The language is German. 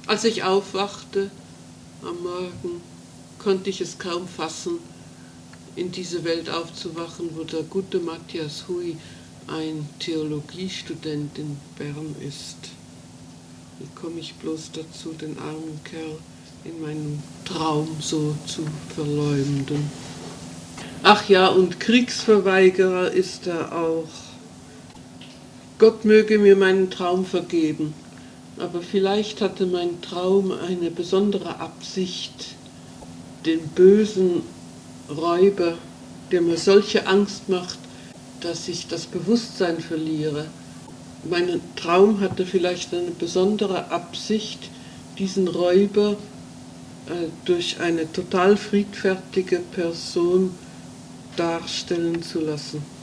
Als ich aufwachte am Morgen, konnte ich es kaum fassen, in diese Welt aufzuwachen, wo der gute Matthias Hui ein Theologiestudent in Bern ist. Wie komme ich bloß dazu, den armen Kerl in meinem Traum so zu verleumden? Ach ja, und Kriegsverweigerer ist er auch. Gott möge mir meinen Traum vergeben, aber vielleicht hatte mein Traum eine besondere Absicht, den bösen Räuber, der mir solche Angst macht, dass ich das Bewusstsein verliere. Mein Traum hatte vielleicht eine besondere Absicht, diesen Räuber durch eine total friedfertige Person darstellen zu lassen.